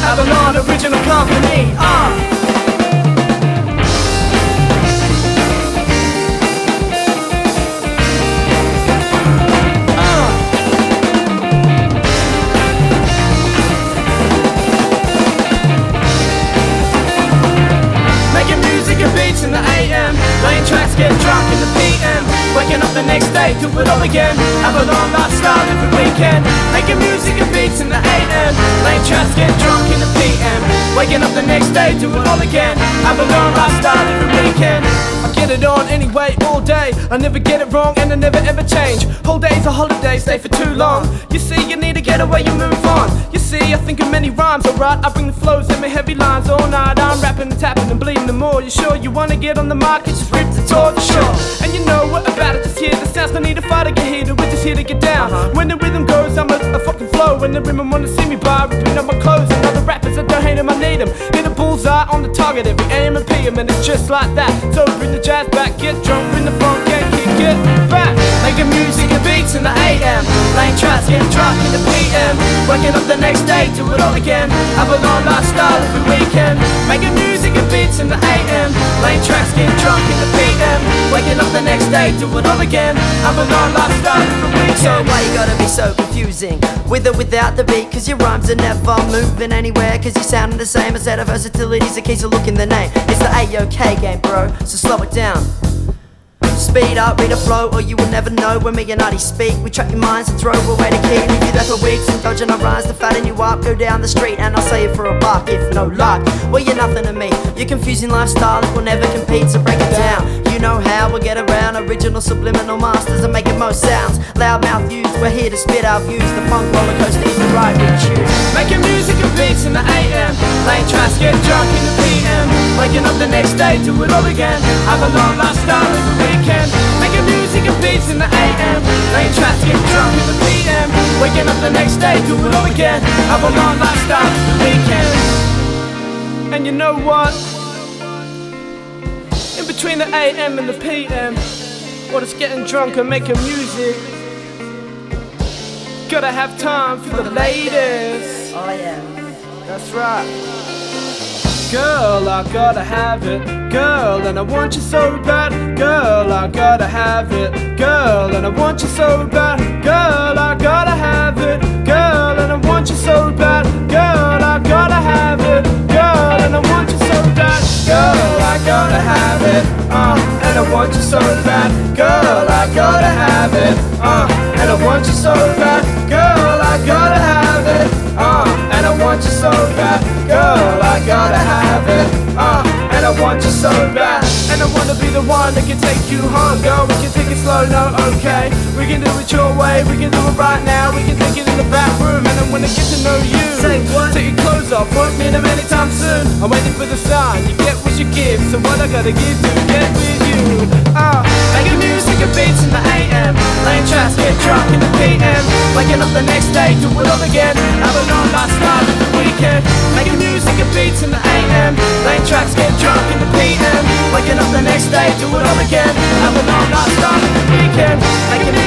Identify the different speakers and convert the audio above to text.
Speaker 1: Avalon Original Company. Making music and beats in the AM, playing tracks, getting drunk in the PM, waking up the next day, do it all again. Avalon lifestyle every weekend. Making music and beats in the AM, playing tracks, getting drunk in the PM, waking up the next day, do it all again. Avalon lifestyle every weekend. I get it on anyway, all day. I never get it wrong and I never ever change. Whole day's a holiday, stay for too long. You see, you need to get away, you move on. You see, I think of many rhymes, alright. I bring the flows and my heavy lines all night. I'm rapping and tapping and bleeding the more. You sure you wanna get on the market? Just rip the torch, sure. And you know what about it? Just hear the sounds, no need to fight to get heated. We're just here to get down. When the rhythm goes, I'm a fucking flow. When the women wanna see me by ripping up my clothes. And other rappers that don't hate them, I need them. Hit a bullseye on the target every AM and PM, and it's just like that. So bring the jazz back, get drunk, bring the funk and kick it back. Making music and beats in the AM, playing tracks, getting drunk in the PM, waking up the next day, do it all again. Avalon lifestyle every weekend. Making music and beats in the AM, playing tracks, getting drunk in the PM, waking up the next day, do it all again. Avalon lifestyle every weekend.
Speaker 2: So why you gotta be so confusing? With or without the beat, cause your rhymes are never moving anywhere. Cause you sounding the same. A set of versatility's a case of look in the name. It's the A-OK game, bro, so slow it down. Speed up, read a flow, or you will never know. When me and Artie speak, we track your minds and throw away the key. Leave you there for weeks, indulging our rhymes to fatten you up. Go down the street and I'll say it for a buck. If no luck, well you're nothing to me. You're confusing lifestyle, it will never compete, so break it down. You know how we'll get around. Original subliminal masters are making most sounds. Loudmouth used, we're here to spit our views. The funk roller coaster is the ride we choose.
Speaker 1: Making music and beats in the AM, playing tracks, getting drunk in the PM, waking up the next day, do it all again. Avalon lifestyle every weekend. Making music and beats in the AM, playing tracks, getting drunk in the PM, waking up the next day, do it all again. Avalon lifestyle every weekend. And you know what? In between the AM and the PM, well, it's getting drunk and making music. Gotta have time for the ladies.
Speaker 2: Oh yeah,
Speaker 1: That's right. Girl, I gotta have it. Girl, and I want you so bad. Girl, I gotta have it. Girl, and I want you so bad. Girl, I gotta have it. Girl, and I want you so bad. Girl, I gotta have it. Girl, and I want you so bad. Girl, I gotta have it. And I want you so bad. Girl, I gotta have it. And I want you so bad. Girl, I gotta have it. And I want you so bad. Girl, I gotta have it. And I want you so bad. And I wanna be the one that can take you home. Girl, we can take it slow, no, okay. We can do it your way, we can do it right now. We can take it in the back room. And I wanna get to know you.
Speaker 2: Say what?
Speaker 1: Take your clothes off, won't meet them anytime soon. I'm waiting for the sign, you get what you give. So what I gotta give to get with you. Making music and beats in the AM, playing tracks, get drunk in the PM, waking up the next day, do it all again. Avalon lifestyle every weekend. Making music and beats in the AM, playing tracks, get drunk in the PM, waking up the next day, do it all again. Avalon lifestyle every weekend. Making